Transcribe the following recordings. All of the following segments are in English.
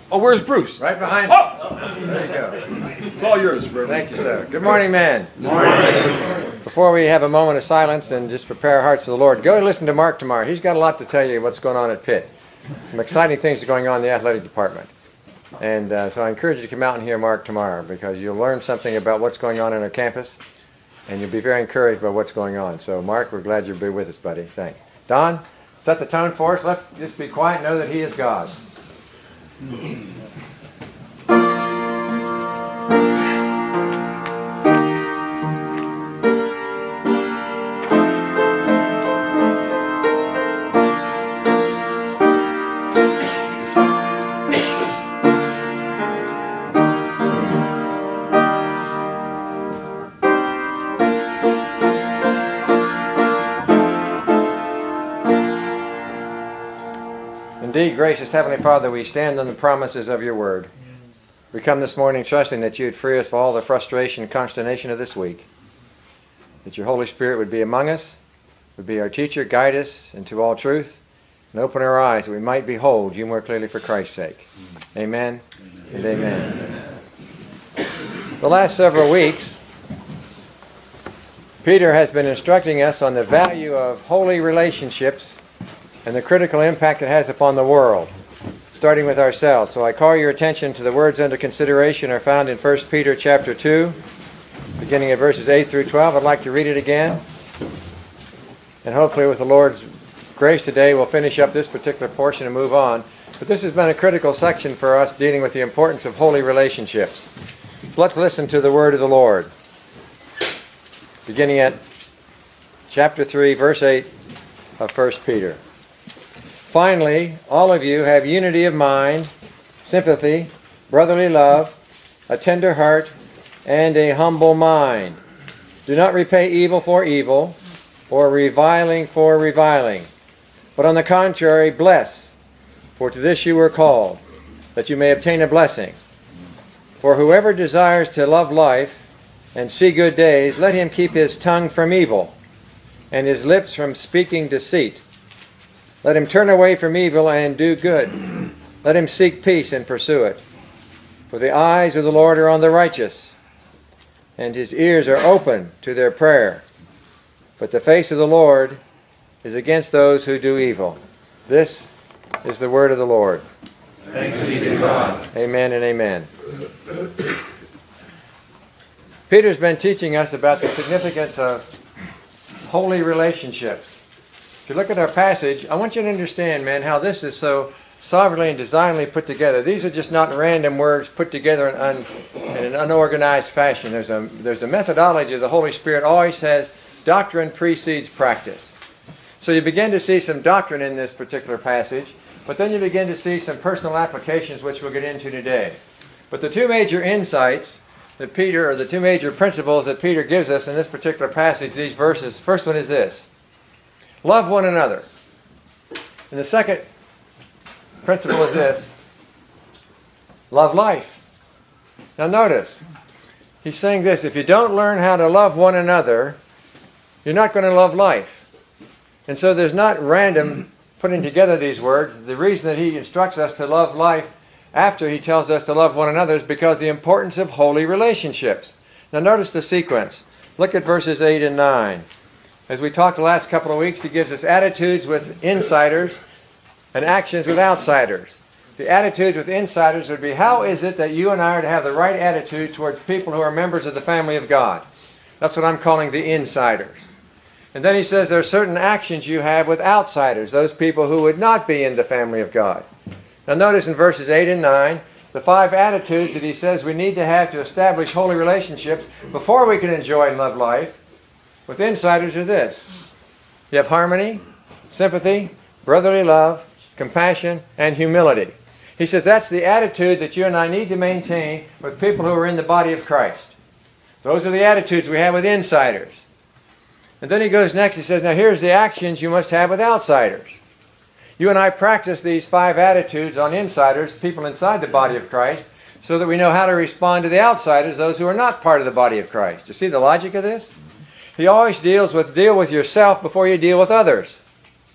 Oh, where's Bruce? Right behind you. Oh! There you go. It's all yours, Reverend. Thank you, sir. Good morning, man. Good morning. Before we have a moment of silence and just prepare our hearts for the Lord, go and listen to Mark tomorrow. He's got a lot to tell you what's going on at Pitt. Some exciting things are going on in the athletic department. And so I encourage you to come out and hear Mark tomorrow, because you'll learn something about what's going on our campus, and you'll be very encouraged by what's going on. So, Mark, we're glad you'll be with us, buddy. Thanks. Don, set the tone for us. Let's just be quiet and know that He is God. Indeed, gracious Heavenly Father, we stand on the promises of your word. We come this morning trusting that you would free us from all the frustration and consternation of this week. That your Holy Spirit would be among us, would be our teacher, guide us into all truth, and open our eyes that we might behold you more clearly for Christ's sake. Amen and amen. The last several weeks, Peter has been instructing us on the value of holy relationships and the critical impact it has upon the world, starting with ourselves. So I call your attention to the words under consideration are found in 1 Peter chapter 2, beginning at verses 8 through 12. I'd like to read it again. And hopefully with the Lord's grace today, we'll finish up this particular portion and move on. But this has been a critical section for us, dealing with the importance of holy relationships. So let's listen to the word of the Lord. Beginning at chapter 3, verse 8 of 1 Peter. Finally, all of you have unity of mind, sympathy, brotherly love, a tender heart, and a humble mind. Do not repay evil for evil, or reviling for reviling, but on the contrary, bless, for to this you were called, that you may obtain a blessing. For whoever desires to love life and see good days, let him keep his tongue from evil, and his lips from speaking deceit. Let him turn away from evil and do good. Let him seek peace and pursue it. For the eyes of the Lord are on the righteous, and his ears are open to their prayer. But the face of the Lord is against those who do evil. This is the word of the Lord. Thanks be to God. Amen and amen. Peter's been teaching us about the significance of holy relationships. If you look at our passage, I want you to understand, man, how this is so sovereignly and designedly put together. These are just not random words put together in an unorganized fashion. There's a methodology of the Holy Spirit always has doctrine precedes practice. So you begin to see some doctrine in this particular passage, but then you begin to see some personal applications, which we'll get into today. But the two major insights that Peter, or the two major principles that Peter gives us in this particular passage, these verses, first one is this: love one another. And the second principle is this: love life. Now notice, he's saying this: if you don't learn how to love one another, you're not going to love life. And so there's not random putting together these words. The reason that he instructs us to love life after he tells us to love one another is because of the importance of holy relationships. Now notice the sequence. Look at verses 8 and 9. As we talked the last couple of weeks, he gives us attitudes with insiders and actions with outsiders. The attitudes with insiders would be, how is it that you and I are to have the right attitude towards people who are members of the family of God? That's what I'm calling the insiders. And then he says there are certain actions you have with outsiders, those people who would not be in the family of God. Now notice in verses 8 and 9, the 5 attitudes that he says we need to have to establish holy relationships before we can enjoy and love life with insiders are this: you have harmony, sympathy, brotherly love, compassion, and humility. He says that's the attitude that you and I need to maintain with people who are in the body of Christ. Those are the attitudes we have with insiders. And then he goes next, he says, now here's the actions you must have with outsiders. You and I practice these 5 attitudes on insiders, people inside the body of Christ, so that we know how to respond to the outsiders, those who are not part of the body of Christ. You see the logic of this? He always deal with yourself before you deal with others.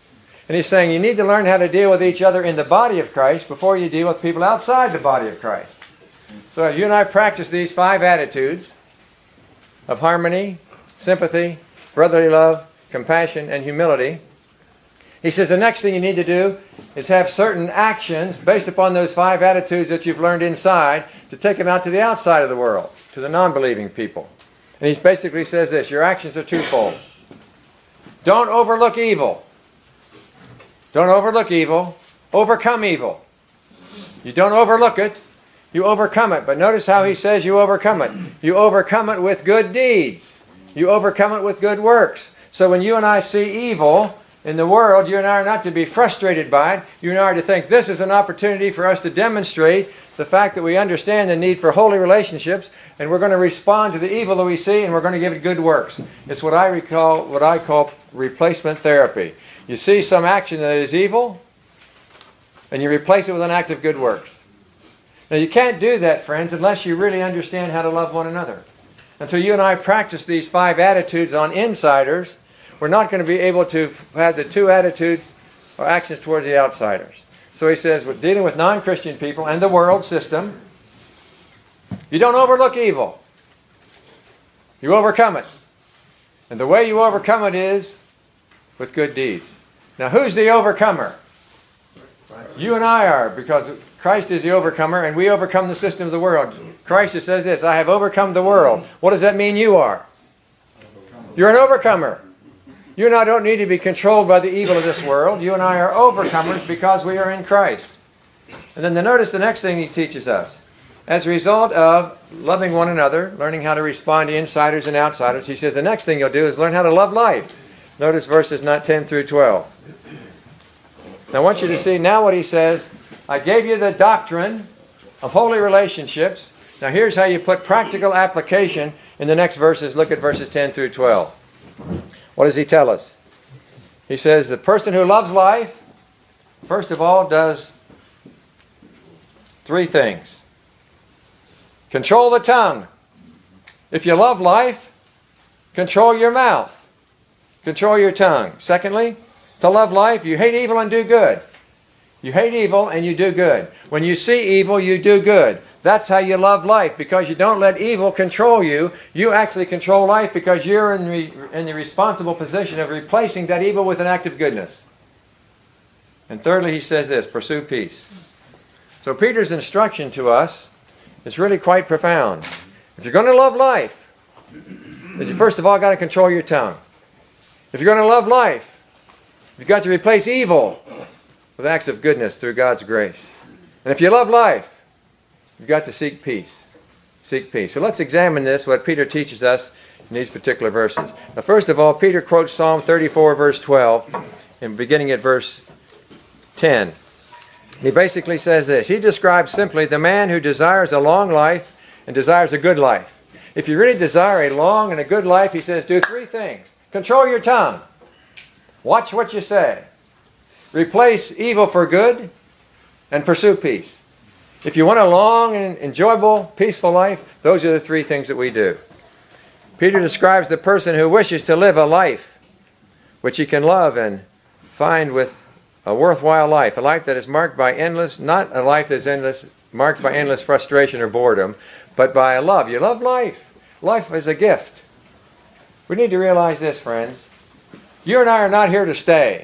And he's saying you need to learn how to deal with each other in the body of Christ before you deal with people outside the body of Christ. So you and I practice these 5 attitudes of harmony, sympathy, brotherly love, compassion, and humility. He says the next thing you need to do is have certain actions based upon those 5 attitudes that you've learned inside to take them out to the outside of the world, to the non-believing people. And he basically says this: your actions are twofold. Don't overlook evil. Don't overlook evil. Overcome evil. You don't overlook it, you overcome it. But notice how he says you overcome it. You overcome it with good deeds. You overcome it with good works. So when you and I see evil in the world, you and I are not to be frustrated by it. You and I are to think this is an opportunity for us to demonstrate the fact that we understand the need for holy relationships, and we're going to respond to the evil that we see, and we're going to give it good works. It's what I call replacement therapy. You see some action that is evil, and you replace it with an act of good works. Now you can't do that, friends, unless you really understand how to love one another. Until you and I practice these 5 attitudes on insiders, we're not going to be able to have the 2 attitudes or actions towards the outsiders. So he says, with dealing with non-Christian people and the world system, you don't overlook evil. You overcome it. And the way you overcome it is with good deeds. Now who's the overcomer? You and I are, because Christ is the overcomer, and we overcome the system of the world. Christ says this: I have overcome the world. What does that mean you are? You're an overcomer. You and I don't need to be controlled by the evil of this world. You and I are overcomers because we are in Christ. And then notice the next thing he teaches us. As a result of loving one another, learning how to respond to insiders and outsiders, he says the next thing you'll do is learn how to love life. Notice verses 10 through 12. Now I want you to see now what he says. I gave you the doctrine of holy relationships. Now here's how you put practical application in the next verses. Look at verses 10 through 12. What does he tell us? He says the person who loves life, first of all, does 3 things. Control the tongue. If you love life, control your mouth. Control your tongue. Secondly, to love life, you hate evil and do good. You hate evil and you do good. When you see evil, you do good. That's how you love life, because you don't let evil control you. You actually control life because you're in the responsible position of replacing that evil with an act of goodness. And thirdly, he says this: pursue peace. So Peter's instruction to us is really quite profound. If you're going to love life, then you first of all got to control your tongue. If you're going to love life, you've got to replace evil with acts of goodness through God's grace. And if you love life, you've got to seek peace. Seek peace. So let's examine this, what Peter teaches us in these particular verses. Now, first of all, Peter quotes Psalm 34, verse 12, and beginning at verse 10. He basically says this. He describes simply the man who desires a long life and desires a good life. If you really desire a long and a good life, he says, do 3 things. Control your tongue. Watch what you say. Replace evil for good, and pursue peace. If you want a long and enjoyable, peaceful life, those are the 3 things that we do. Peter describes the person who wishes to live a life which he can love and find with a worthwhile life, a life that is marked by endless, not a life that's endless, marked by endless frustration or boredom, but by a love. You love life. Life is a gift. We need to realize this, friends. You and I are not here to stay.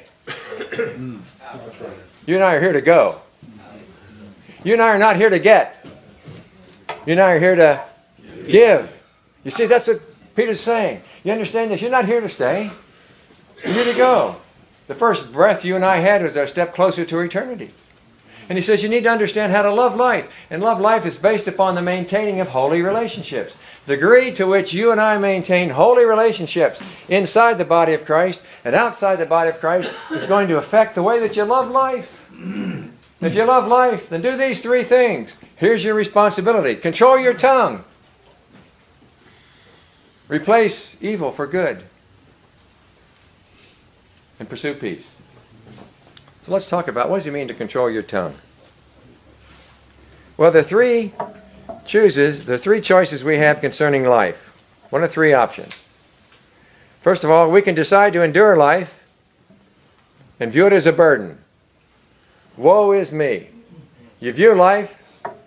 You and I are here to go. You and I are not here to get. You and I are here to give. You see, that's what Peter's saying. You understand this? You're not here to stay. You're here to go. The first breath you and I had was our step closer to eternity. And he says you need to understand how to love life. And love life is based upon the maintaining of holy relationships. The degree to which you and I maintain holy relationships inside the body of Christ and outside the body of Christ is going to affect the way that you love life. If you love life, then do these 3 things. Here's your responsibility. Control your tongue. Replace evil for good. And pursue peace. So let's talk about what does it mean to control your tongue? Well, the 3 choices we have concerning life. One of 3 options. First of all, we can decide to endure life, and view it as a burden. Woe is me. You view life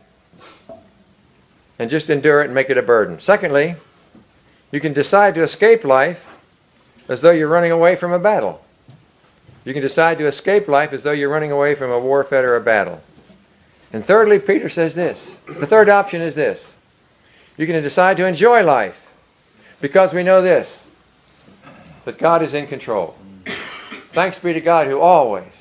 and just endure it and make it a burden. Secondly, you can decide to escape life as though you're running away from a battle. You can decide to escape life as though you're running away from a warfare or a battle. And thirdly, Peter says this. The third option is this. You can decide to enjoy life because we know this, that God is in control. Thanks be to God who always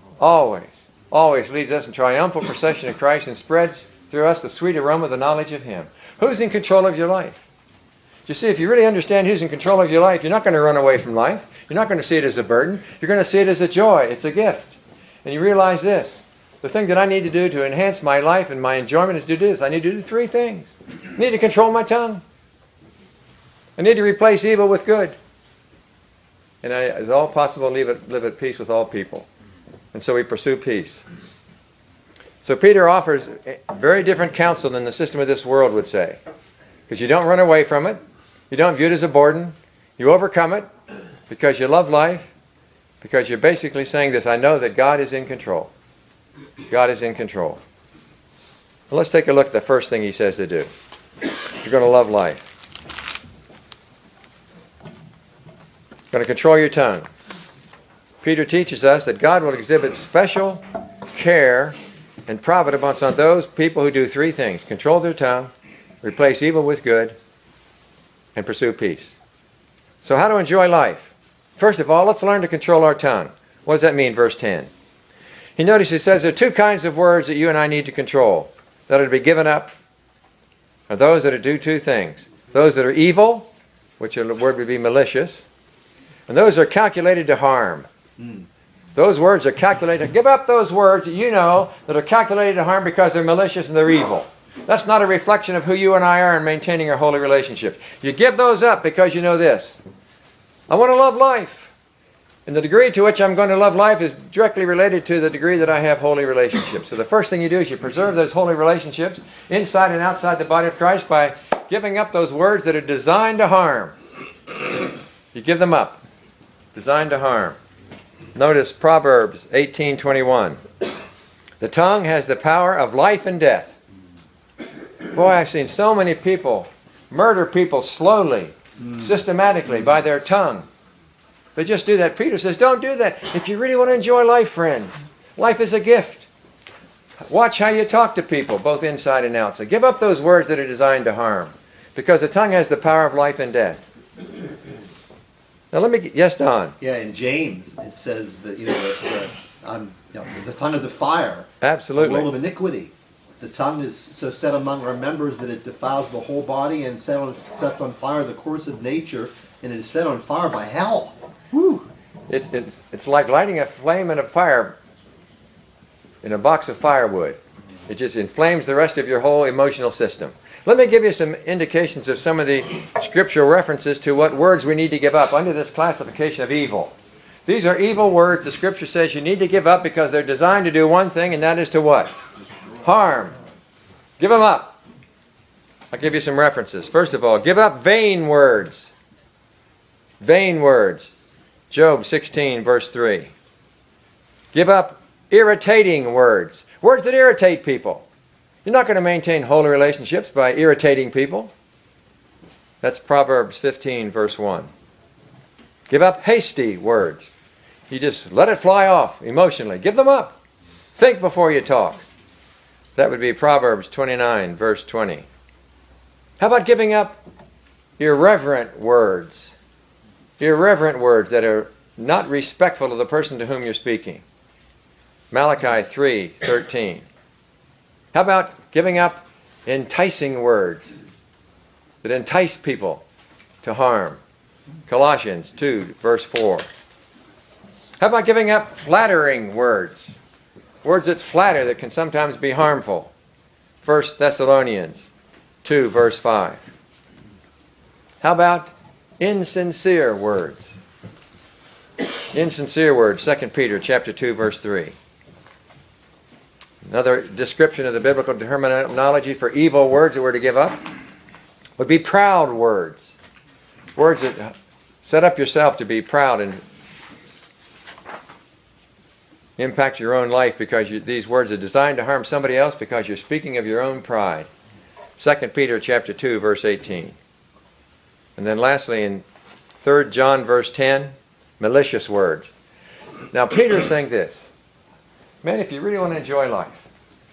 leads us in triumphal procession of Christ and spreads through us the sweet aroma of the knowledge of Him. Who's in control of your life? You see, if you really understand who's in control of your life, you're not going to run away from life. You're not going to see it as a burden. You're going to see it as a joy. It's a gift. And you realize this. The thing that I need to do to enhance my life and my enjoyment is to do this. I need to do three things. I need to control my tongue. I need to replace evil with good. And as all possible, live at peace with all people. And so we pursue peace. So Peter offers a very different counsel than the system of this world would say. Because you don't run away from it. You don't view it as a burden. You overcome it because you love life. Because you're basically saying this, I know that God is in control. God is in control. Well, let's take a look at the first thing he says to do. If you're going to love life. You're going to control your tongue. Peter teaches us that God will exhibit special care and providence on those people who do three things. Control their tongue, replace evil with good, and pursue peace. So how to enjoy life? First of all, let's learn to control our tongue. What does that mean, verse 10? He says there are two kinds of words that you and I need to control that are to be given up, are those that do two things. Those that are evil, which the word would be malicious, and those are calculated to harm. Those words are calculated. Give up those words that you know that are calculated to harm because they're malicious and they're evil. That's not a reflection of who you and I are in maintaining our holy relationship. You give those up because you know this. I want to love life. And the degree to which I'm going to love life is directly related to the degree that I have holy relationships. So the first thing you do is you preserve those holy relationships inside and outside the body of Christ by giving up those words that are designed to harm. You give them up. Designed to harm. Notice Proverbs 18:21. The tongue has the power of life and death. Boy, I've seen so many people murder people slowly, systematically, by their tongue. They just do that. Peter says, don't do that. If you really want to enjoy life, friends, life is a gift. Watch how you talk to people, both inside and outside. Give up those words that are designed to harm, because the tongue has the power of life and death. Now yes, Don. Yeah, in James it says that the tongue is a fire. Absolutely. A world of iniquity. The tongue is so set among our members that it defiles the whole body and sets on fire the course of nature, and it is set on fire by hell. Whew. It's like lighting a flame in a fire in a box of firewood. It just inflames the rest of your whole emotional system. Let me give you some indications of some of the scriptural references to what words we need to give up under this classification of evil. These are evil words the Scripture says you need to give up because they're designed to do one thing, and that is to what? Harm. Give them up. I'll give you some references. First of all, give up vain words. Vain words. Job 16, verse 3. Give up irritating words. Words that irritate people. You're not going to maintain holy relationships by irritating people. That's Proverbs 15, verse 1. Give up hasty words. You just let it fly off emotionally. Give them up. Think before you talk. That would be Proverbs 29, verse 20. How about giving up irreverent words? Irreverent words that are not respectful of the person to whom you're speaking. Malachi 3:13. How about giving up enticing words that entice people to harm? Colossians 2, verse 4. How about giving up flattering words? Words that flatter that can sometimes be harmful. 1 Thessalonians 2, verse 5. How about insincere words? Insincere words, 2 Peter chapter 2, verse 3. Another description of the biblical terminology for evil words that we're to give up would be proud words. Words that set up yourself to be proud and impact your own life because these words are designed to harm somebody else because you're speaking of your own pride. 2 Peter chapter 2, verse 18. And then lastly, in 3 John verse 10, malicious words. Now Peter is saying this. Man, if you really want to enjoy life,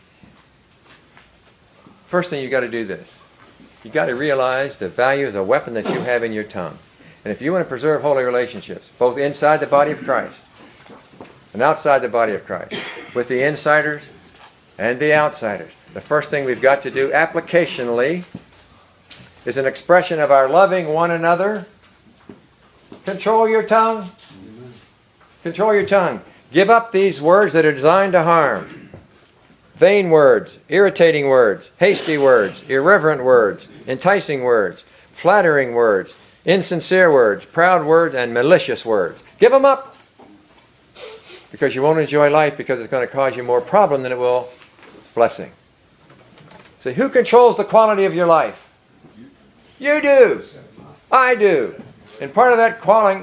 first thing you've got to do this. You've got to realize the value of the weapon that you have in your tongue. And if you want to preserve holy relationships, both inside the body of Christ and outside the body of Christ, with the insiders and the outsiders, the first thing we've got to do applicationally is an expression of our loving one another. Control your tongue. Control your tongue. Give up these words that are designed to harm. Vain words, irritating words, hasty words, irreverent words, enticing words, flattering words, insincere words, proud words, and malicious words. Give them up. Because you won't enjoy life because it's going to cause you more problem than it will blessing. See, who controls the quality of your life? You do. I do. And part of that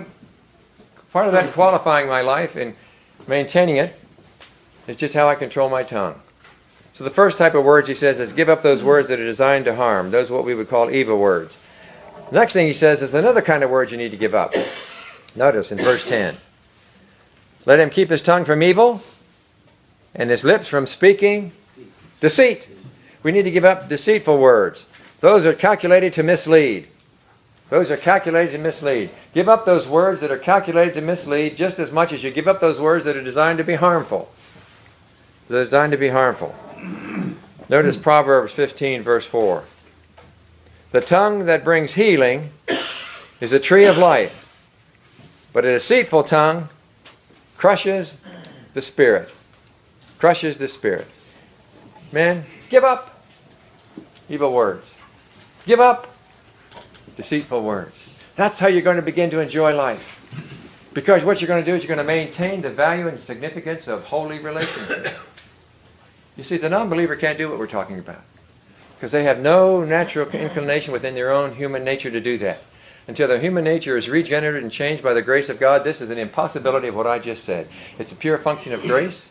qualifying my life and maintaining it is just how I control my tongue. So the first type of words he says is give up those words that are designed to harm. Those are what we would call evil words. The next thing he says is another kind of words you need to give up. Notice in verse 10. Let him keep his tongue from evil and his lips from speaking deceit. We need to give up deceitful words. Those are calculated to mislead. Those are calculated to mislead. Give up those words that are calculated to mislead just as much as you give up those words that are designed to be harmful. They're designed to be harmful. Notice Proverbs 15, verse 4. The tongue that brings healing is a tree of life, but a deceitful tongue crushes the spirit. Crushes the spirit. Man, give up evil words. Give up deceitful words. That's how you're going to begin to enjoy life. Because what you're going to do is you're going to maintain the value and significance of holy relationships. You see, the non-believer can't do what we're talking about. Because they have no natural inclination within their own human nature to do that. Until their human nature is regenerated and changed by the grace of God, this is an impossibility of what I just said. It's a pure function of grace.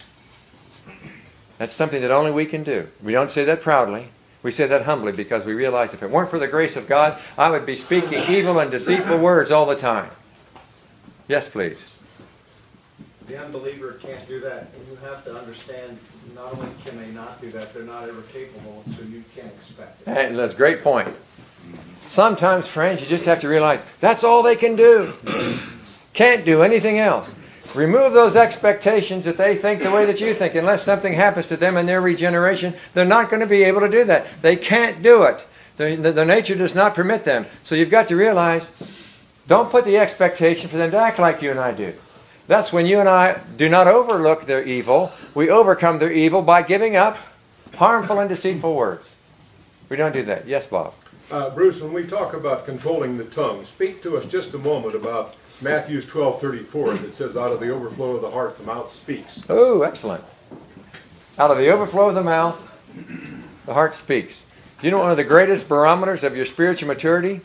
That's something that only we can do. We don't say that proudly. We say that humbly because we realize if it weren't for the grace of God, I would be speaking evil and deceitful words all the time. Yes, please. The unbeliever can't do that. And you have to understand, not only can they not do that, they're not ever capable, so you can't expect it. And that's a great point. Sometimes, friends, you just have to realize that's all they can do. Can't do anything else. Remove those expectations that they think the way that you think. Unless something happens to them in their regeneration, they're not going to be able to do that. They can't do it. Their nature does not permit them. So you've got to realize, don't put the expectation for them to act like you and I do. That's when you and I do not overlook their evil. We overcome their evil by giving up harmful and deceitful words. We don't do that. Yes, Bob? Bruce, when we talk about controlling the tongue, speak to us just a moment about Matthew 12:34 that says, out of the overflow of the heart, the mouth speaks. Oh, excellent. Out of the overflow of the mouth, the heart speaks. Do you know one of the greatest barometers of your spiritual maturity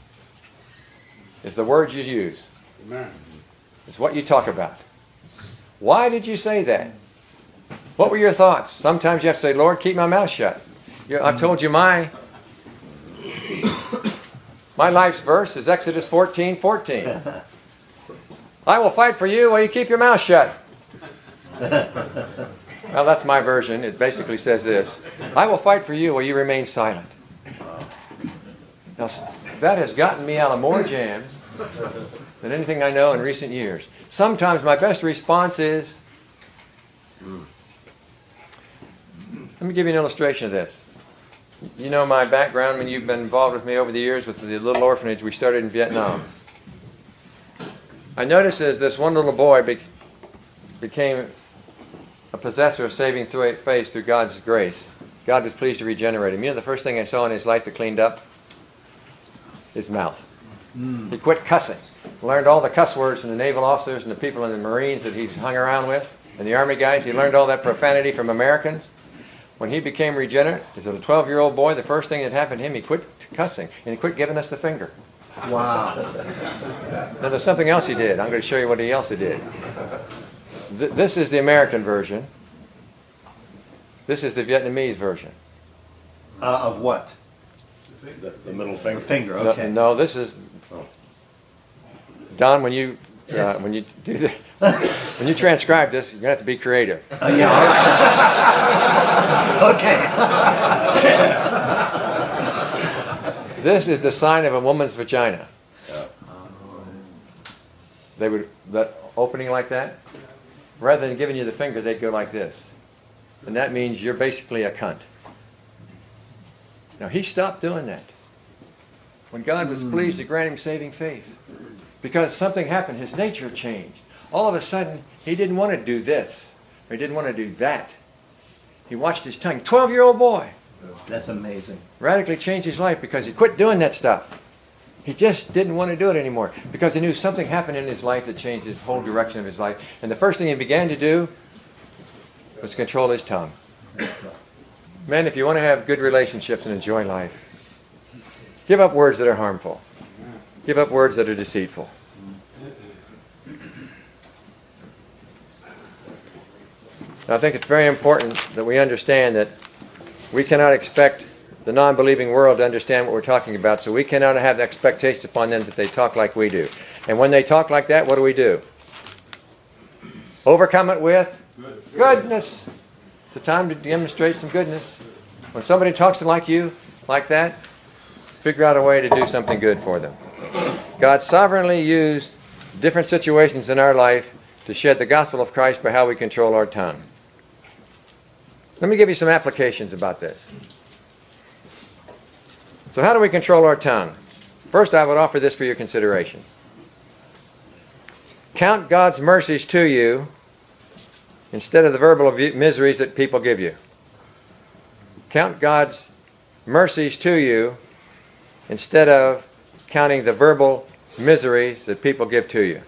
is the words you use? Amen. It's what you talk about. Why did you say that? What were your thoughts? Sometimes you have to say, Lord, keep my mouth shut. I've told you my life's verse is Exodus 14:14. I will fight for you while you keep your mouth shut. Well, that's my version. It basically says this. I will fight for you while you remain silent. Now, that has gotten me out of more jams than anything I know in recent years. Sometimes my best response is, let me give you an illustration of this. You know my background when you've been involved with me over the years with the little orphanage we started in Vietnam. I noticed as this one little boy became a possessor of saving faith through God's grace, God was pleased to regenerate him. You know the first thing I saw in his life that cleaned up? His mouth. He quit cussing. Learned all the cuss words from the naval officers and the people in the Marines that he's hung around with, and the Army guys. He learned all that profanity from Americans. When he became regenerate, as a 12-year-old boy, the first thing that happened to him, he quit cussing, and he quit giving us the finger. Wow. Now there's something else he did. I'm going to show you what else he did. This is the American version. This is the Vietnamese version. Of what? The middle The finger. finger, No, okay. no, this is Don. When you do the, when you transcribe this, you're gonna have to be creative. Yeah. Okay. This is the sign of a woman's vagina. They would, that opening like that, rather than giving you the finger, they'd go like this. And that means you're basically a cunt. Now, he stopped doing that when God was pleased to grant him saving faith. Because something happened. His nature changed. All of a sudden, he didn't want to do this, or he didn't want to do that. He watched his tongue. 12-year-old boy That's amazing. radically changed his life because he quit doing that stuff. He just didn't want to do it anymore because he knew something happened in his life that changed his whole direction of his life. And the first thing he began to do was control his tongue. Men, if you want to have good relationships and enjoy life, give up words that are harmful. Give up words that are deceitful. Now, I think it's very important that we understand that we cannot expect the non-believing world to understand what we're talking about, so we cannot have expectations upon them that they talk like we do. And when they talk like that, what do? Overcome it with goodness. It's a time to demonstrate some goodness. When somebody talks like you, like that, figure out a way to do something good for them. God sovereignly used different situations in our life to shed the gospel of Christ by how we control our tongue. Let me give you some applications about this. So how do we control our tongue? First, I would offer this for your consideration. Count God's mercies to you instead of the verbal miseries that people give you. Count God's mercies to you instead of counting the verbal miseries that people give to you.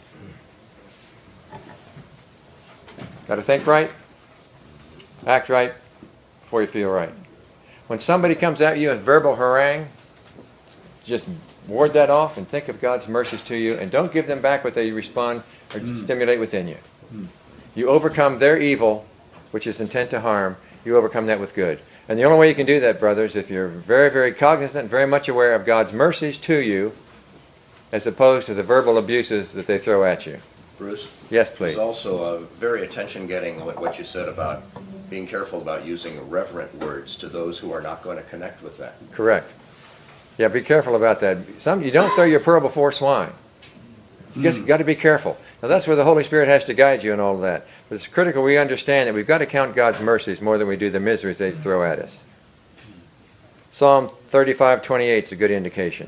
Got to think right, act right before you feel right. When somebody comes at you with verbal harangue, just ward that off and think of God's mercies to you, and don't give them back what they respond or stimulate within you. You overcome their evil, which is intent to harm. You overcome that with good. And the only way you can do that, brothers, if you're very, very cognizant, very much aware of God's mercies to you, as opposed to the verbal abuses that they throw at you. Bruce? Yes, please. There's also very attention-getting what you said about being careful about using irreverent words to those who are not going to connect with that. Correct. Yeah, be careful about that. You don't throw your pearl before swine. You got to be careful. Now that's where the Holy Spirit has to guide you in all of that. But it's critical we understand that we've got to count God's mercies more than we do the miseries they throw at us. Psalm 35:28 is a good indication.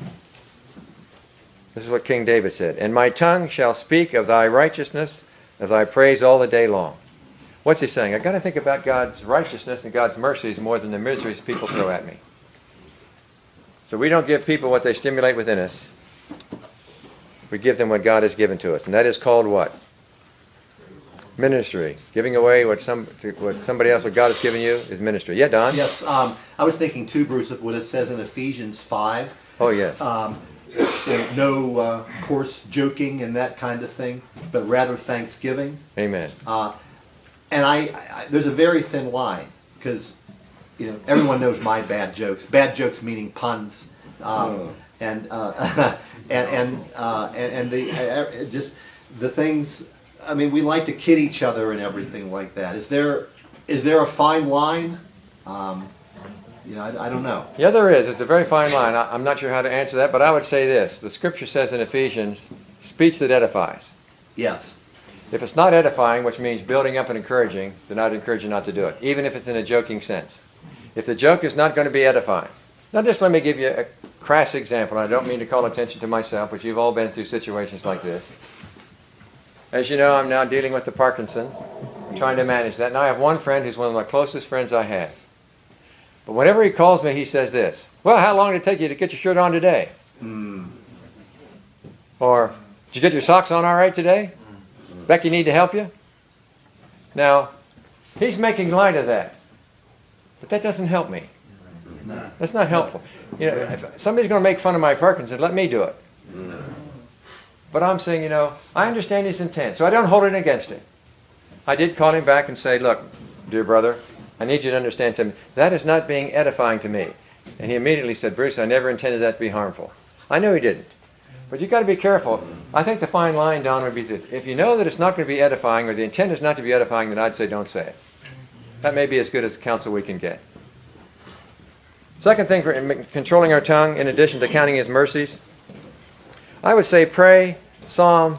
This is what King David said. And my tongue shall speak of thy righteousness, of thy praise all the day long. What's he saying? I've got to think about God's righteousness and God's mercies more than the miseries people throw at me. So we don't give people what they stimulate within us. We give them what God has given to us. And that is called what? Ministry. Giving away what somebody else, what God has given you, is ministry. Yeah, Don? Yes, I was thinking too, Bruce, of what it says in Ephesians 5. Oh, yes. No coarse joking and that kind of thing, but rather thanksgiving. Amen. And I there's a very thin line, because everyone knows my bad jokes. Bad jokes meaning puns, and just the things. I mean, we like to kid each other and everything like that. Is there a fine line? I don't know. Yeah, there is. It's a very fine line. I'm not sure how to answer that, but I would say this. The Scripture says in Ephesians, speech that edifies. Yes. If it's not edifying, which means building up and encouraging, then I'd encourage you not to do it, even if it's in a joking sense. If the joke is not going to be edifying. Now just let me give you a crass example. I don't mean to call attention to myself, but you've all been through situations like this. As you know, I'm now dealing with the Parkinson. I'm trying to manage that. Now I have one friend who's one of my closest friends I have. But whenever he calls me, he says this. Well, how long did it take you to get your shirt on today? Or, did you get your socks on all right today? Becky need to help you? Now, he's making light of that. But that doesn't help me. That's not helpful. If somebody's going to make fun of my Parkinson, let me do it. But I'm saying, I understand his intent, so I don't hold it against him. I did call him back and say, look, dear brother, I need you to understand something. That is not being edifying to me. And he immediately said, Bruce, I never intended that to be harmful. I know he didn't. But you've got to be careful. I think the fine line, Don, would be this. If you know that it's not going to be edifying, or the intent is not to be edifying, then I'd say don't say it. That may be as good as counsel we can get. Second thing for controlling our tongue, in addition to counting his mercies, I would say pray Psalm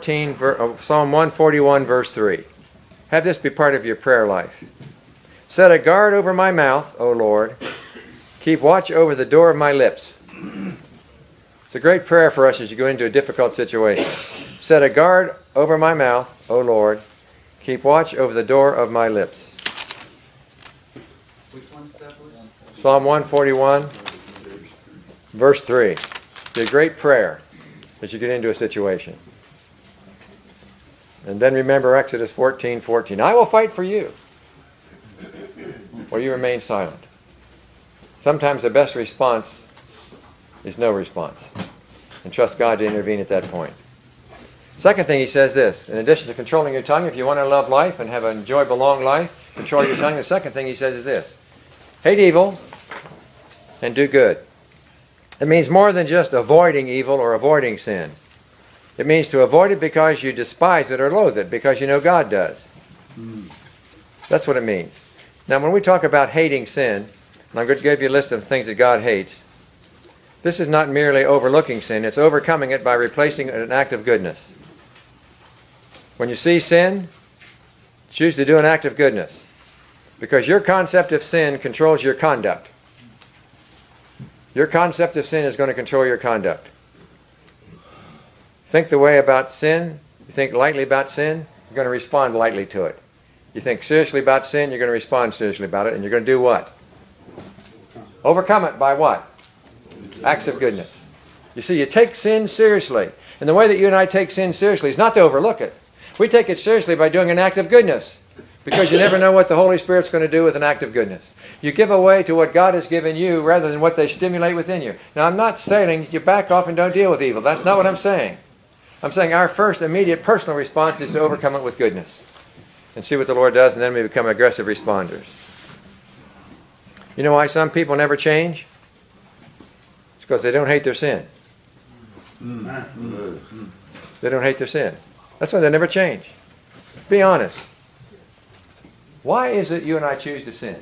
141, verse 3. Have this be part of your prayer life. Set a guard over my mouth, O Lord. Keep watch over the door of my lips. It's a great prayer for us as you go into a difficult situation. Set a guard over my mouth, O Lord. Keep watch over the door of my lips. Which one's that, please? Psalm 141, verse 3. It's a great prayer as you get into a situation. And then remember Exodus 14:14. I will fight for you, or you remain silent. Sometimes the best response is no response. And trust God to intervene at that point. Second thing he says this, in addition to controlling your tongue, if you want to love life and have an enjoyable long life, control your tongue. The second thing he says is this: hate evil and do good. It means more than just avoiding evil or avoiding sin. It means to avoid it because you despise it or loathe it, because you know God does. That's what it means. Now, when we talk about hating sin, and I'm going to give you a list of things that God hates, this is not merely overlooking sin, it's overcoming it by replacing it with an act of goodness. When you see sin, choose to do an act of goodness, because your concept of sin controls your conduct. Your concept of sin is going to control your conduct. Think the way about sin, you think lightly about sin, you're going to respond lightly to it. You think seriously about sin, you're going to respond seriously about it, and you're going to do what? Overcome it by what? Acts of goodness. You see, you take sin seriously. And the way that you and I take sin seriously is not to overlook it. We take it seriously by doing an act of goodness, because you never know what the Holy Spirit's going to do with an act of goodness. You give away to what God has given you rather than what they stimulate within you. Now, I'm not saying you back off and don't deal with evil. That's not what I'm saying. I'm saying our first immediate personal response is to overcome it with goodness and see what the Lord does, and then we become aggressive responders. You know why some people never change? It's because they don't hate their sin. They don't hate their sin. That's why they never change. Be honest. Why is it you and I choose to sin?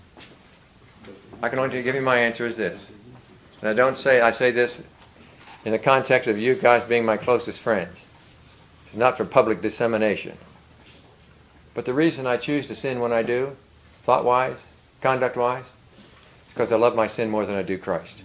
I can only give you my answer is this. And I say this in the context of you guys being my closest friends. It's not for public dissemination. But the reason I choose to sin when I do, thought-wise, conduct-wise, is because I love my sin more than I do Christ.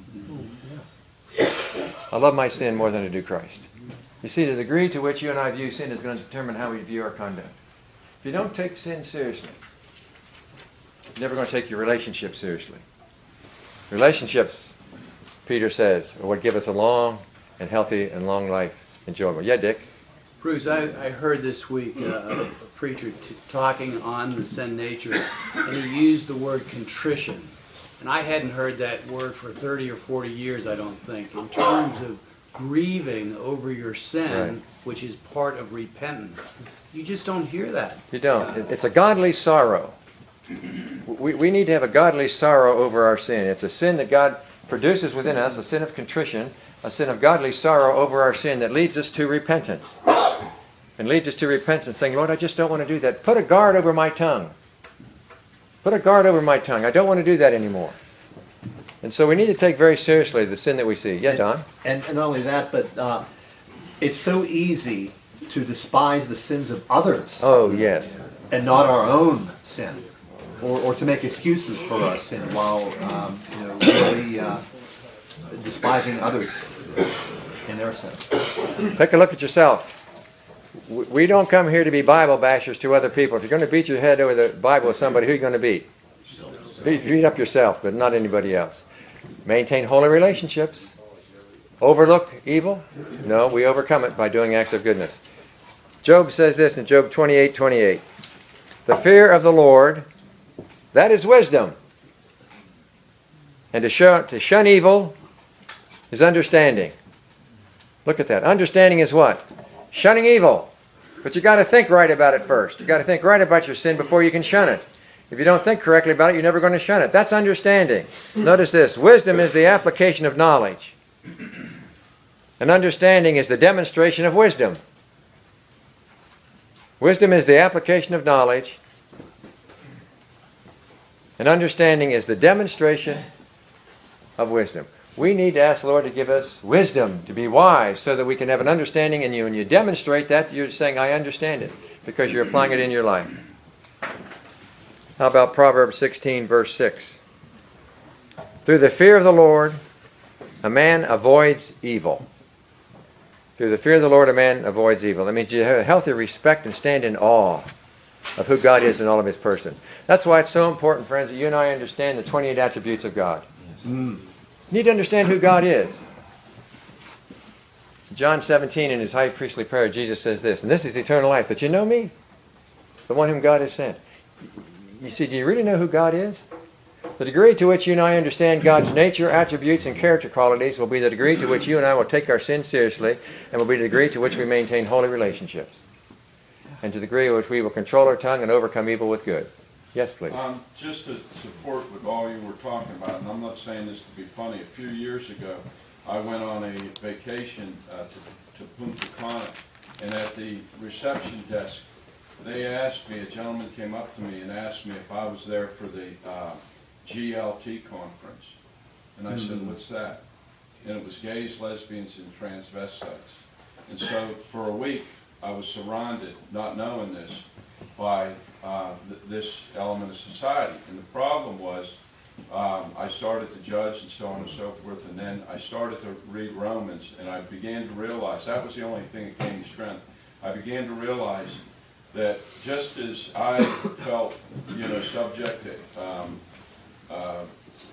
I love my sin more than I do Christ. You see, the degree to which you and I view sin is going to determine how we view our conduct. If you don't take sin seriously, you're never going to take your relationship seriously. Relationships, Peter says, are what give us a long and healthy and long life enjoyable. Yeah, Dick? Bruce, I heard this week a preacher talking on the sin nature, and he used the word contrition. And I hadn't heard that word for 30 or 40 years, I don't think, in terms of grieving over your sin, Right. which is part of repentance. You just don't hear that. You don't. It's a godly sorrow. We need to have a godly sorrow over our sin. It's a sin that God produces within us, a sin of contrition, a sin of godly sorrow over our sin that leads us to repentance. And leads us to repentance, saying, Lord, I just don't want to do that. Put a guard over my tongue. Put a guard over my tongue. I don't want to do that anymore. And so we need to take very seriously the sin that we see. Yeah, Don? And not only that, but it's so easy to despise the sins of others Oh, yes. and not our own sin, or to make excuses for our sin while really despising others in their sin. Take a look at yourself. We don't come here to be Bible bashers to other people. If you're going to beat your head over the Bible with somebody, who are you going to beat? Beat up yourself, but not anybody else. Maintain holy relationships. Overlook evil? No, we overcome it by doing acts of goodness. Job says this in Job 28:28. The fear of the Lord, that is wisdom. And to shun evil is understanding. Look at that. Understanding is what? Shunning evil. But you got to think right about it first. You got to think right about your sin before you can shun it. If you don't think correctly about it, you're never going to shun it. That's understanding. Notice this. Wisdom is the application of knowledge. And understanding is the demonstration of wisdom. Wisdom is the application of knowledge. And understanding is the demonstration of wisdom. We need to ask the Lord to give us wisdom, to be wise, so that we can have an understanding in you. And you demonstrate that, you're saying, I understand it, because you're applying it in your life. How about Proverbs 16, verse 6? Through the fear of the Lord, a man avoids evil. Through the fear of the Lord, a man avoids evil. That means you have a healthy respect and stand in awe of who God is in all of His person. That's why it's so important, friends, that you and I understand the 28 attributes of God. You need to understand who God is. John 17, in His high priestly prayer, Jesus says this, and this is eternal life, that you know me, the one whom God has sent. You see, do you really know who God is? The degree to which you and I understand God's nature, attributes, and character qualities will be the degree to which you and I will take our sin seriously, and will be the degree to which we maintain holy relationships, and to the degree to which we will control our tongue and overcome evil with good. Yes, please. Just to support what all you were talking about, and I'm not saying this to be funny, a few years ago I went on a vacation to Punta Cana, and at the reception desk they asked me, a gentleman came up to me and asked me if I was there for the GLT conference. And I said, what's that? And it was gays, lesbians, and transvestites. And so for a week I was surrounded, not knowing this, by this element of society. And the problem was I started to judge and so on and so forth, and then I started to read Romans, and I began to realize, that was the only thing that gave me strength, I began to realize that just as I felt, subject to,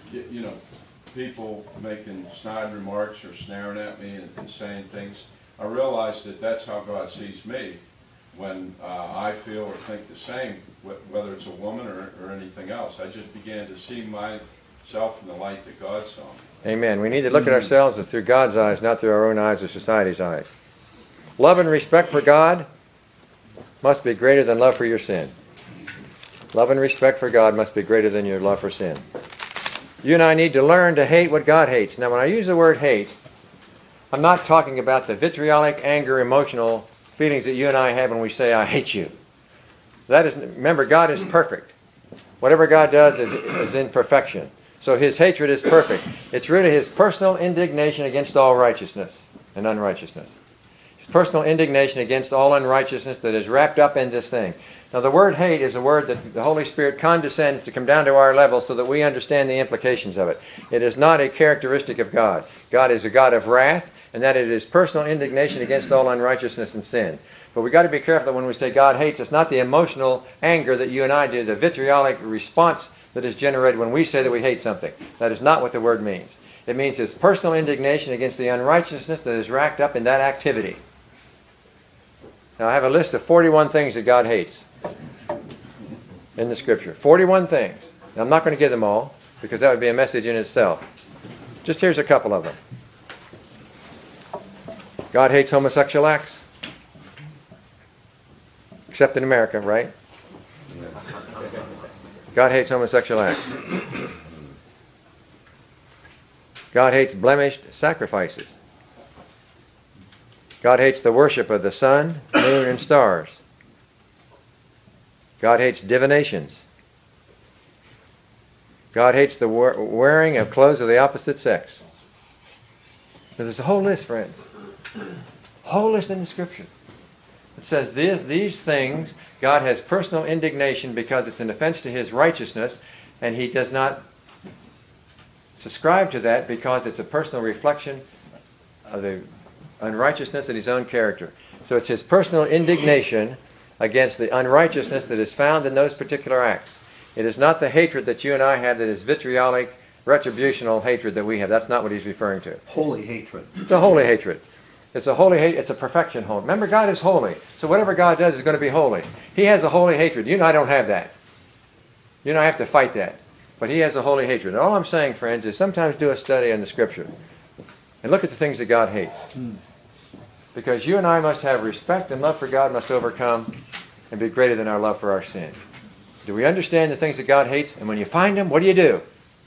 people making snide remarks or snaring at me and saying things, I realized that that's how God sees me when I feel or think the same, whether it's a woman or anything else. I just began to see myself in the light that God saw me. Amen. We need to look at ourselves as through God's eyes, not through our own eyes or society's eyes. Love and respect for God must be greater than love for your sin. Love and respect for God must be greater than your love for sin. You and I need to learn to hate what God hates. Now, when I use the word hate, I'm not talking about the vitriolic, anger, emotional feelings that you and I have when we say, I hate you. Remember, God is perfect. Whatever God does is in perfection. So His hatred is perfect. It's really His personal indignation against all righteousness and unrighteousness. Personal indignation against all unrighteousness that is wrapped up in this thing. Now, the word hate is a word that the Holy Spirit condescends to come down to our level so that we understand the implications of it. It is not a characteristic of God. God is a God of wrath, and that it is personal indignation against all unrighteousness and sin. But we've got to be careful that when we say God hates, it's not the emotional anger that you and I do, the vitriolic response that is generated when we say that we hate something. That is not what the word means. It means it's personal indignation against the unrighteousness that is racked up in that activity. Now, I have a list of 41 things that God hates in the Scripture. 41 things. Now, I'm not going to give them all, because that would be a message in itself. Just here's a couple of them. God hates homosexual acts. Except in America, right? God hates homosexual acts. God hates blemished sacrifices. God hates the worship of the sun, moon, and stars. God hates divinations. God hates the wearing of clothes of the opposite sex. There's a whole list, friends. A whole list in the Scripture. It says these things, God has personal indignation because it's an offense to His righteousness, and He does not subscribe to that because it's a personal reflection of the unrighteousness in His own character. So it's His personal indignation against the unrighteousness that is found in those particular acts. It is not the hatred that you and I have that is vitriolic, retributional hatred that we have. That's not what He's referring to. Holy hatred. It's a holy hatred. It's a holy hate. It's a perfection holy. Remember, God is holy. So whatever God does is going to be holy. He has a holy hatred. You and I don't have that. You and I have to fight that. But He has a holy hatred. And all I'm saying, friends, is sometimes do a study on the Scripture and look at the things that God hates. Because you and I must have respect, and love for God must overcome and be greater than our love for our sin. Do we understand the things that God hates? And when you find them, what do?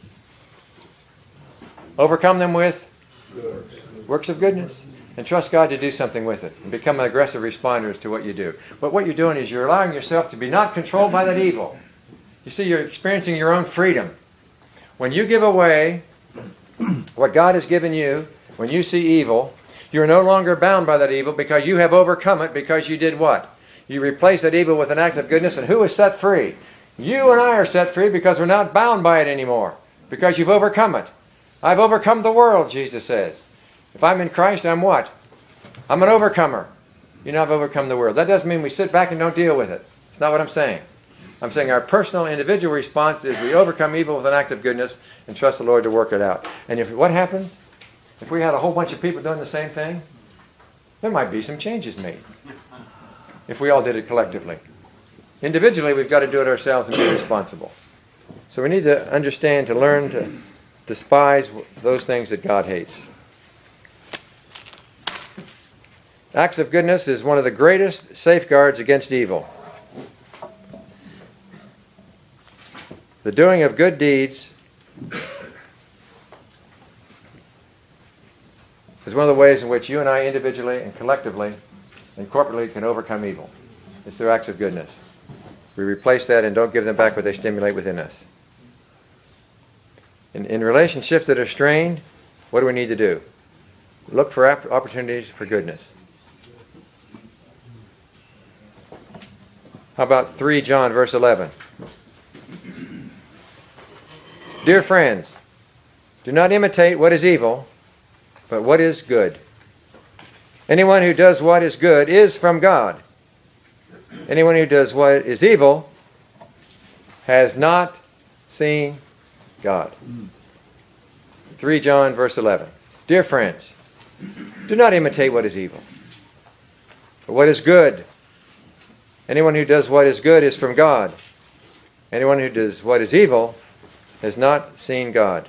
Overcome them with works of goodness. And trust God to do something with it. And become aggressive responders to what you do. But what you're doing is you're allowing yourself to be not controlled by that evil. You see, you're experiencing your own freedom. When you give away what God has given you, when you see evil, you're no longer bound by that evil because you have overcome it because you did what? You replace that evil with an act of goodness, and who is set free? You and I are set free because we're not bound by it anymore. Because you've overcome it. I've overcome the world, Jesus says. If I'm in Christ, I'm what? I'm an overcomer. You know, I've overcome the world. That doesn't mean we sit back and don't deal with it. It's not what I'm saying. I'm saying our personal, individual response is we overcome evil with an act of goodness and trust the Lord to work it out. And what happens? If we had a whole bunch of people doing the same thing, there might be some changes made. If we all did it collectively. Individually, we've got to do it ourselves and be responsible. So we need to understand, to learn to despise those things that God hates. Acts of goodness is one of the greatest safeguards against evil. The doing of good deeds is one of the ways in which you and I individually and collectively and corporately can overcome evil. It's through acts of goodness. We replace that and don't give them back what they stimulate within us. In relationships that are strained, what do we need to do? Look for opportunities for goodness. How about 3 John verse 11? Dear friends, do not imitate what is evil, but what is good. Anyone who does what is good is from God. Anyone who does what is evil has not seen God. 3 John verse 11. Dear friends, do not imitate what is evil, but what is good. Anyone who does what is good is from God. Anyone who does what is evil has not seen God.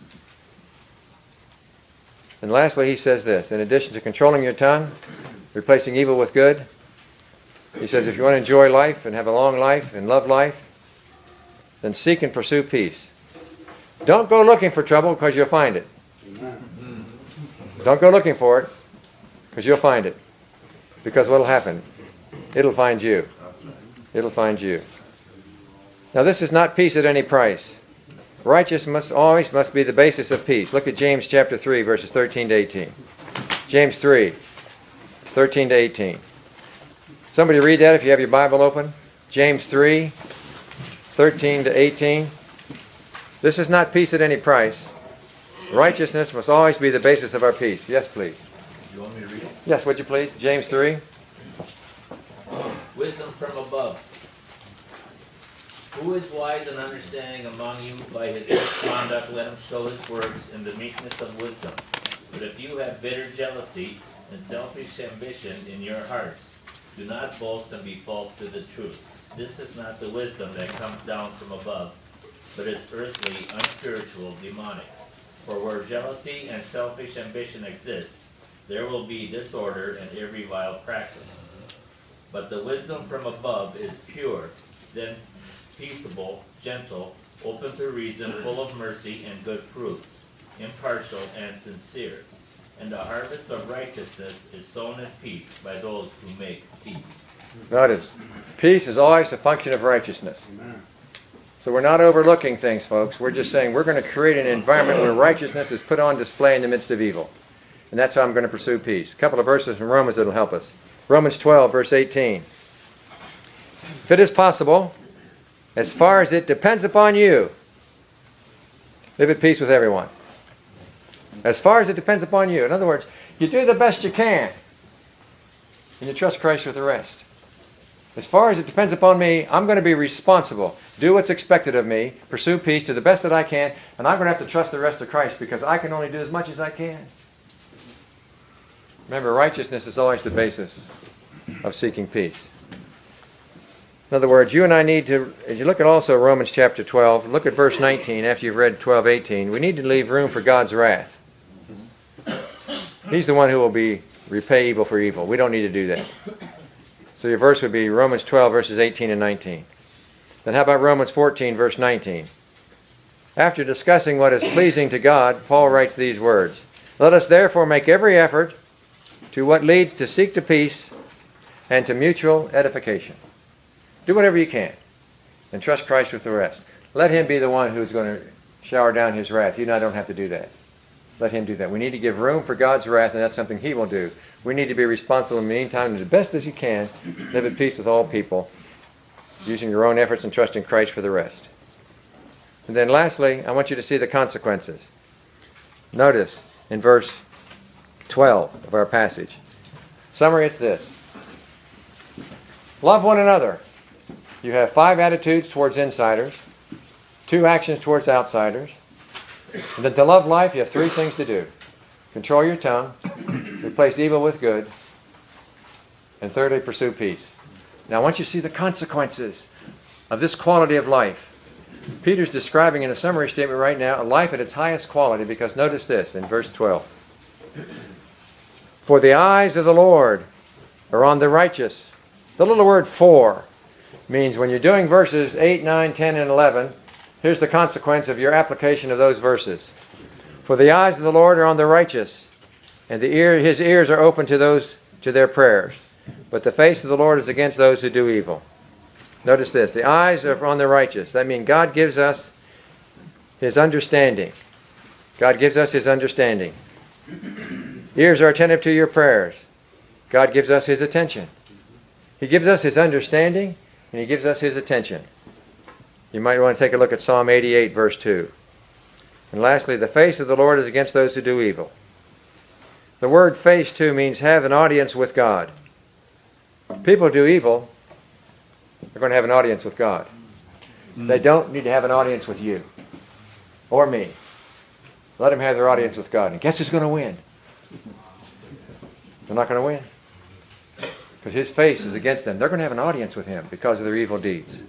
And lastly, he says this, in addition to controlling your tongue, replacing evil with good, he says if you want to enjoy life and have a long life and love life, then seek and pursue peace. Don't go looking for trouble because you'll find it. Don't go looking for it because you'll find it. Because what will happen? It'll find you. It'll find you. Now this is not peace at any price. Righteousness always must be the basis of peace. Look at James chapter 3, verses 13 to 18. James 3, 13 to 18. Somebody read that if you have your Bible open. James 3, 13 to 18. This is not peace at any price. Righteousness must always be the basis of our peace. Yes, please. You want me to read it? Yes, would you please? James 3. Wisdom from above. Who is wise and understanding among you? By his good conduct let him show his works in the meekness of wisdom. But if you have bitter jealousy and selfish ambition in your hearts, do not boast and be false to the truth. This is not the wisdom that comes down from above, but is earthly, unspiritual, demonic. For where jealousy and selfish ambition exist, there will be disorder and every vile practice. But the wisdom from above is pure, then peaceable, gentle, open to reason, full of mercy and good fruits, impartial and sincere. And the harvest of righteousness is sown in peace by those who make peace. Notice, peace is always a function of righteousness. So we're not overlooking things, folks. We're just saying we're going to create an environment where righteousness is put on display in the midst of evil. And that's how I'm going to pursue peace. A couple of verses from Romans that will help us. Romans 12, verse 18. If it is possible, as far as it depends upon you, live at peace with everyone. As far as it depends upon you. In other words, you do the best you can. And you trust Christ with the rest. As far as it depends upon me, I'm going to be responsible. Do what's expected of me. Pursue peace to the best that I can. And I'm going to have to trust the rest of Christ because I can only do as much as I can. Remember, righteousness is always the basis of seeking peace. In other words, you and I need to, as you look at also Romans chapter 12, look at verse 19 after you've read 12:18. We need to leave room for God's wrath. He's the one who will be repay evil for evil. We don't need to do that. So your verse would be Romans 12, verses 18 and 19. Then how about Romans 14, verse 19? After discussing what is pleasing to God, Paul writes these words. Let us therefore make every effort to what leads to seek to peace and to mutual edification. Do whatever you can and trust Christ with the rest. Let Him be the one who's going to shower down His wrath. You and I don't have to do that. Let Him do that. We need to give room for God's wrath, and that's something He will do. We need to be responsible in the meantime, as best as you can, live at peace with all people, using your own efforts and trusting Christ for the rest. And then lastly, I want you to see the consequences. Notice in verse 12 of our passage. Summary, it's this. Love one another. You have 5 attitudes towards insiders, 2 actions towards outsiders. And then to love life, you have 3 things to do. Control your tongue, replace evil with good, and thirdly, pursue peace. Now I want you to see the consequences of this quality of life. Peter's describing in a summary statement right now a life at its highest quality, because notice this in verse 12. For the eyes of the Lord are on the righteous. The little word for means when you're doing verses 8, 9, 10, and 11, here's the consequence of your application of those verses. For the eyes of the Lord are on the righteous, and His ears are open to their prayers. But the face of the Lord is against those who do evil. Notice this. The eyes are on the righteous. That means God gives us His understanding. God gives us His understanding. Ears are attentive to your prayers. God gives us His attention. He gives us His understanding, and He gives us His attention. You might want to take a look at Psalm 88, verse 2. And lastly, the face of the Lord is against those who do evil. The word face, too, means have an audience with God. People who do evil are going to have an audience with God. They don't need to have an audience with you or me. Let them have their audience with God. And guess who's going to win? They're not going to win. Because His face is against them. They're going to have an audience with Him because of their evil deeds.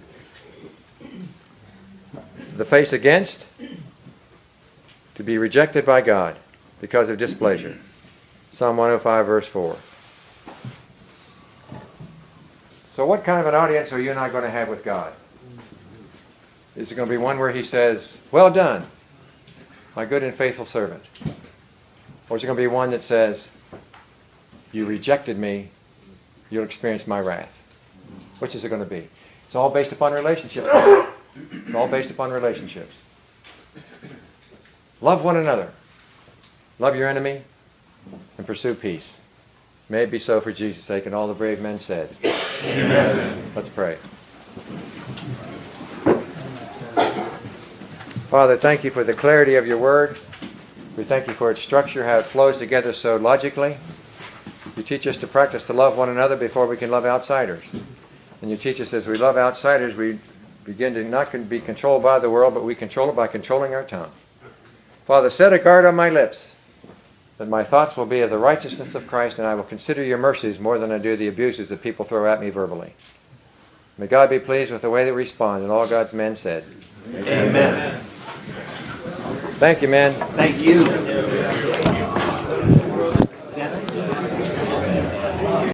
The face against, to be rejected by God because of displeasure. Psalm 105, verse 4. So what kind of an audience are you and I going to have with God? Is it going to be one where He says, well done, my good and faithful servant? Or is it going to be one that says, you rejected me, you'll experience my wrath? Which is it going to be? It's all based upon relationships. It's all based upon relationships. Love one another. Love your enemy. And pursue peace. May it be so for Jesus' sake. And all the brave men said, Amen. Let's pray. Father, thank You for the clarity of Your Word. We thank You for its structure, how it flows together so logically. You teach us to practice to love one another before we can love outsiders. And You teach us as we love outsiders, we begin to not be controlled by the world, but we control it by controlling our tongue. Father, set a guard on my lips, that my thoughts will be of the righteousness of Christ, and I will consider Your mercies more than I do the abuses that people throw at me verbally. May God be pleased with the way they respond, and all God's men said, Amen. Thank you, men. Thank you.